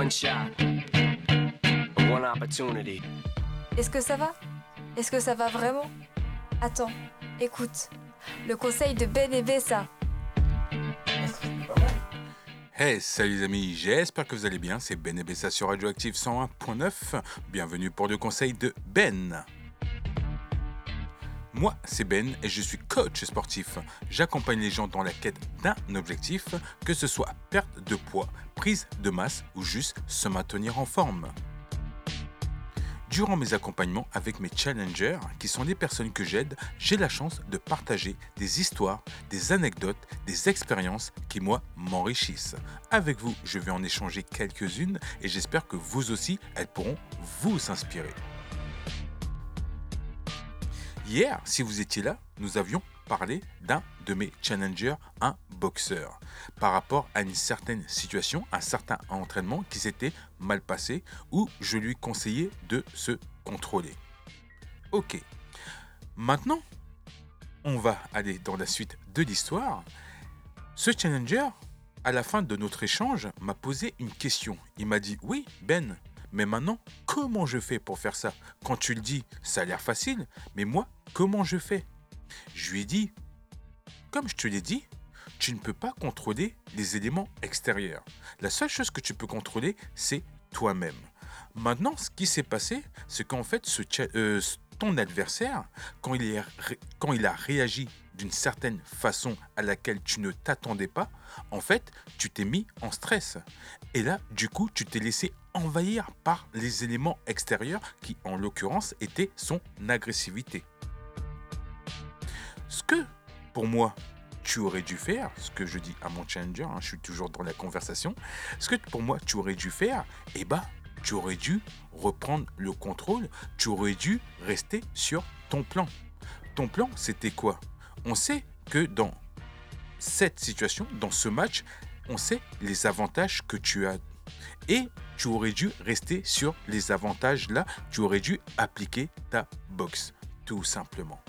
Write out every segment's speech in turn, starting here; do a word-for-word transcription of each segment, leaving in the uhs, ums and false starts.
one shot, one opportunity. Est-ce que ça va? Est-ce que ça va vraiment? Attends, écoute. Le conseil de Ben et Bessa. Hey, salut les amis, j'espère que vous allez bien. C'est Ben et Bessa sur Radioactive cent un point neuf. Bienvenue pour le conseil de Ben. Moi, c'est Ben et je suis coach sportif. J'accompagne les gens dans la quête d'un objectif, que ce soit perte de poids, prise de masse ou juste se maintenir en forme. Durant mes accompagnements avec mes challengers, qui sont les personnes que j'aide, j'ai la chance de partager des histoires, des anecdotes, des expériences qui, moi, m'enrichissent. Avec vous, je vais en échanger quelques-unes et j'espère que vous aussi, elles pourront vous inspirer. Hier, si vous étiez là, nous avions parlé d'un de mes challengers, un boxeur, par rapport à une certaine situation, un certain entraînement qui s'était mal passé, où je lui conseillais de se contrôler. Ok, maintenant, on va aller dans la suite de l'histoire. Ce challenger, à la fin de notre échange, m'a posé une question. Il m'a dit « Oui, Ben, mais maintenant, comment je fais pour faire ça? Quand tu le dis, ça a l'air facile, mais moi, comment je fais ?» Je lui ai dit, comme je te l'ai dit, tu ne peux pas contrôler les éléments extérieurs. La seule chose que tu peux contrôler, c'est toi-même. Maintenant, ce qui s'est passé, c'est qu'en fait, ce, euh, ton adversaire, quand il, est, quand il a réagi d'une certaine façon à laquelle tu ne t'attendais pas, en fait, tu t'es mis en stress. Et là, du coup, tu t'es laissé envahir par les éléments extérieurs qui, en l'occurrence, étaient son agressivité. Ce que, pour moi, tu aurais dû faire, ce que je dis à mon challenger, hein, je suis toujours dans la conversation, ce que pour moi, tu aurais dû faire, eh ben, tu aurais dû reprendre le contrôle, tu aurais dû rester sur ton plan. Ton plan, c'était quoi? On sait que dans cette situation, dans ce match, on sait les avantages que tu as. Et tu aurais dû rester sur les avantages là, tu aurais dû appliquer ta boxe, tout simplement.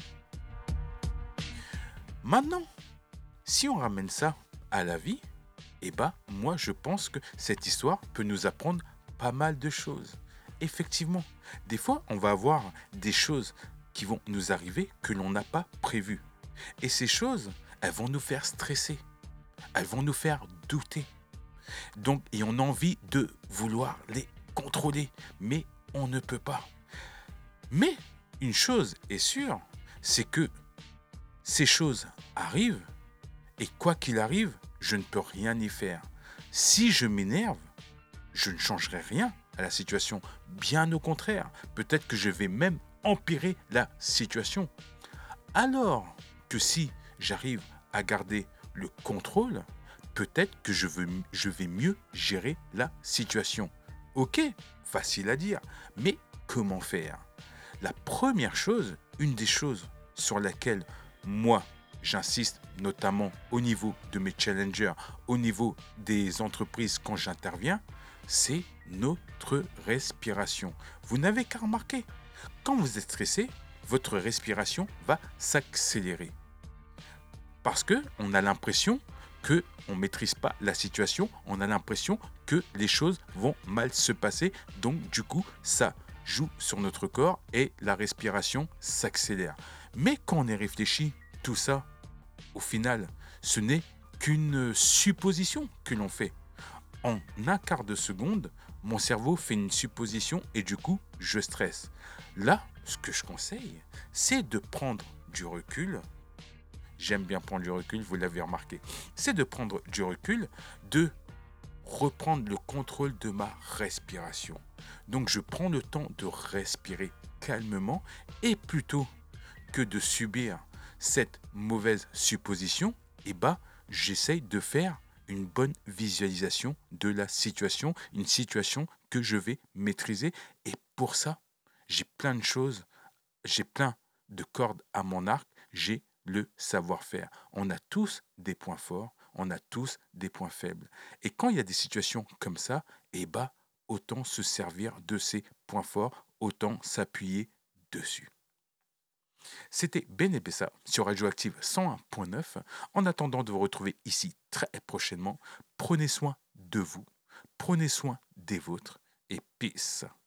Maintenant, si on ramène ça à la vie, eh ben, moi je pense que cette histoire peut nous apprendre pas mal de choses. Effectivement, des fois on va avoir des choses qui vont nous arriver que l'on n'a pas prévues. Et ces choses, elles vont nous faire stresser, elles vont nous faire douter. Donc, et on a envie de vouloir les contrôler, mais on ne peut pas. Mais une chose est sûre, c'est que ces choses arrivent et quoi qu'il arrive, je ne peux rien y faire. Si je m'énerve, je ne changerai rien à la situation. Bien au contraire, peut-être que je vais même empirer la situation. Alors que si j'arrive à garder le contrôle, peut-être que je, veux, je vais mieux gérer la situation. Ok, facile à dire, mais comment faire? La première chose, une des choses sur laquelle moi, j'insiste notamment au niveau de mes challengers, au niveau des entreprises quand j'interviens, c'est notre respiration. Vous n'avez qu'à remarquer, quand vous êtes stressé, votre respiration va s'accélérer. Parce qu'on a l'impression qu'on ne maîtrise pas la situation, on a l'impression que les choses vont mal se passer, donc du coup, ça joue sur notre corps et la respiration s'accélère. Mais quand on est réfléchi, tout ça, au final, ce n'est qu'une supposition que l'on fait. En un quart de seconde, mon cerveau fait une supposition et du coup, je stresse. Là, ce que je conseille, c'est de prendre du recul. J'aime bien prendre du recul, vous l'avez remarqué. C'est de prendre du recul, de reprendre le contrôle de ma respiration. Donc, je prends le temps de respirer calmement et plutôt que de subir cette mauvaise supposition, eh ben, j'essaye de faire une bonne visualisation de la situation, une situation que je vais maîtriser. Et pour ça, j'ai plein de choses, j'ai plein de cordes à mon arc, j'ai le savoir-faire. On a tous des points forts, on a tous des points faibles. Et quand il y a des situations comme ça, eh ben, autant se servir de ces points forts, autant s'appuyer dessus. C'était Ben et Bessa sur Radioactive cent un point neuf. En attendant de vous retrouver ici très prochainement, prenez soin de vous, prenez soin des vôtres et peace.